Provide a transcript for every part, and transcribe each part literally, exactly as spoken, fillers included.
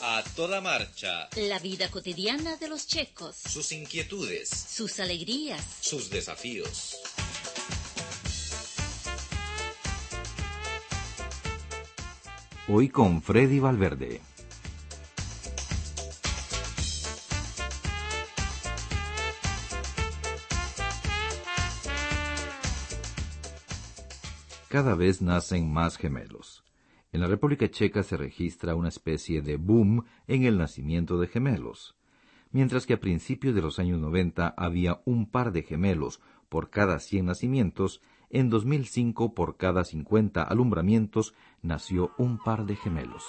A toda marcha. La vida cotidiana de los checos. Sus inquietudes. Sus alegrías. Sus desafíos. Hoy con Freddy Valverde. Cada vez nacen más gemelos. En la República Checa se registra una especie de boom en el nacimiento de gemelos. Mientras que a principios de los años noventa había un par de gemelos por cada cien nacimientos, en dos mil cinco por cada cincuenta alumbramientos nació un par de gemelos.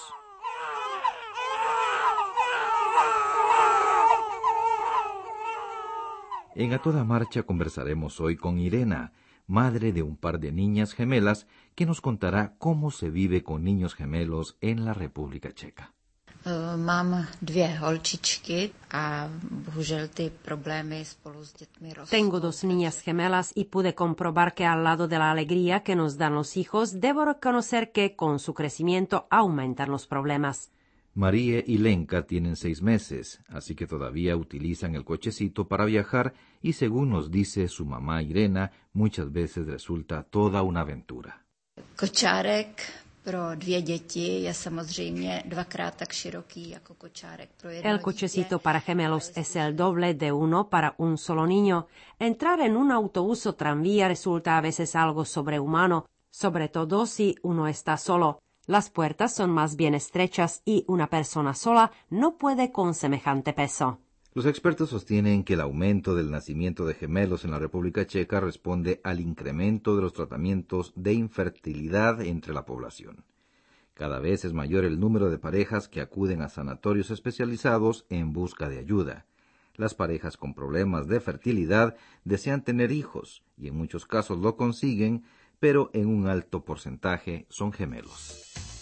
En A Toda Marcha conversaremos hoy con Irena, madre de un par de niñas gemelas, que nos contará cómo se vive con niños gemelos en la República Checa. Mám dvě holčičky a bohužel ty problémy spolu s dětmi rostou. Tengo dos niñas gemelas y pude comprobar que al lado de la alegría que nos dan los hijos, debo reconocer que con su crecimiento aumentan los problemas. María y Lenka tienen seis meses, así que todavía utilizan el cochecito para viajar y, según nos dice su mamá Irena, muchas veces resulta toda una aventura. Kočárek pro dvě děti je samozřejmě dvakrát tak široký jako kočárek pro jedno El dítě. cochecito para gemelos es el doble de uno para un solo niño. Entrar en un autobús o tranvía resulta a veces algo sobrehumano, sobre todo si uno está solo. Las puertas son más bien estrechas y una persona sola no puede con semejante peso. Los expertos sostienen que el aumento del nacimiento de gemelos en la República Checa responde al incremento de los tratamientos de infertilidad entre la población. Cada vez es mayor el número de parejas que acuden a sanatorios especializados en busca de ayuda. Las parejas con problemas de fertilidad desean tener hijos y en muchos casos lo consiguen, pero en un alto porcentaje son gemelos.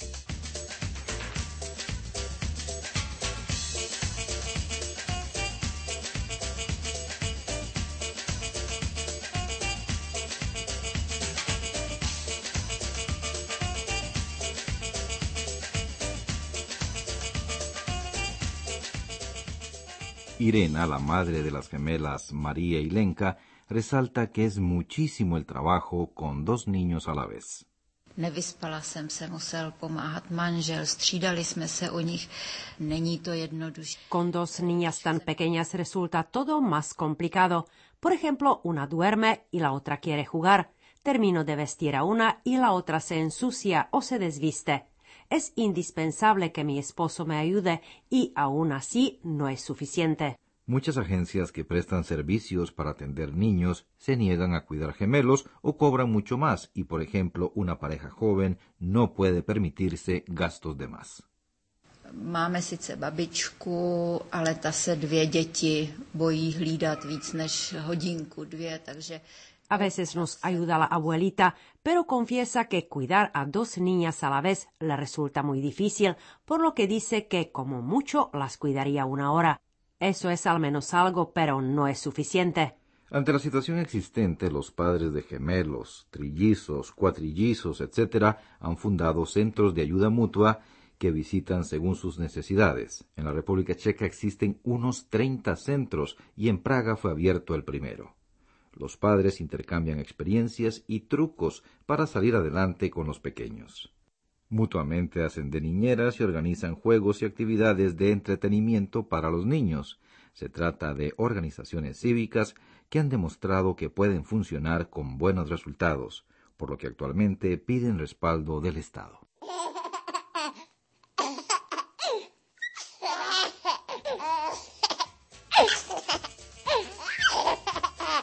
Irena, la madre de las gemelas María y Lenka, resalta que es muchísimo el trabajo con dos niños a la vez. Nevyspala jsem se, musel pomáhat manžel, střídali jsme se o nich, není to jednodušší. Con dos niñas tan pequeñas resulta todo más complicado. Por ejemplo, una duerme y la otra quiere jugar. Termino de vestir a una y la otra se ensucia o se desviste. Es indispensable que mi esposo me ayude y aún así no es suficiente. Muchas agencias que prestan servicios para atender niños se niegan a cuidar gemelos o cobran mucho más y, por ejemplo, una pareja joven no puede permitirse gastos de más. Máme sice babičku, ale ta se dvě děti bojí hlídat víc než hodinku, dvě, takže... A veces nos ayuda la abuelita, pero confiesa que cuidar a dos niñas a la vez le resulta muy difícil, por lo que dice que como mucho las cuidaría una hora. Eso es al menos algo, pero no es suficiente. Ante la situación existente, los padres de gemelos, trillizos, cuatrillizos, etcétera, han fundado centros de ayuda mutua que visitan según sus necesidades. En la República Checa existen unos treinta centros y en Praga fue abierto el primero. Los padres intercambian experiencias y trucos para salir adelante con los pequeños. Mutuamente hacen de niñeras y organizan juegos y actividades de entretenimiento para los niños. Se trata de organizaciones cívicas que han demostrado que pueden funcionar con buenos resultados, por lo que actualmente piden respaldo del Estado.